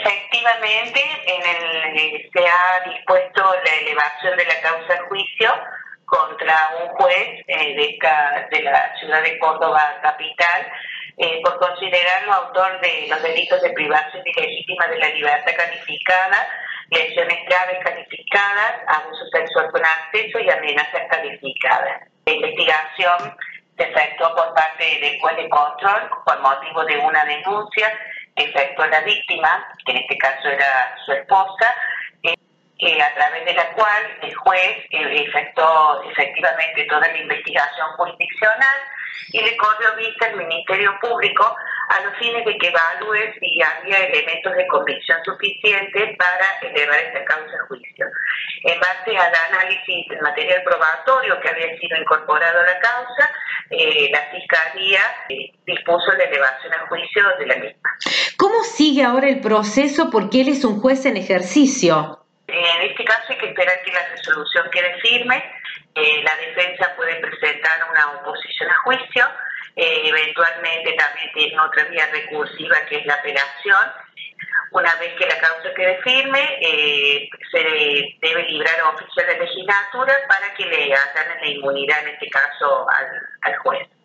Efectivamente, se ha dispuesto la elevación de la causa a juicio contra un juez de la ciudad de Córdoba capital por considerarlo autor de los delitos de privación ilegítima de la libertad calificada, lesiones graves calificadas, abuso sexual con acceso y amenazas calificadas. La investigación se efectuó por parte del juez de control por motivo de una denuncia que efectuó la víctima, que en este caso era su esposa, a través de la cual el juez efectuó efectivamente toda la investigación jurisdiccional y le corrió vista al Ministerio Público a los fines de que evalúe si había elementos de convicción suficientes para elevar esta causa a juicio. En base al análisis del material probatorio que había sido incorporado a la causa, la Fiscalía dispuso la elevación a juicio de la misma. ¿Cómo sigue ahora el proceso? Porque él es un juez en ejercicio. En este caso hay que esperar que la resolución quede firme. La defensa puede presentar una oposición a juicio. Eventualmente también tiene otra vía recursiva que es la apelación. Una vez que la causa quede firme, se debe librar oficio de legislatura para que le hagan la inmunidad, en este caso, al juez.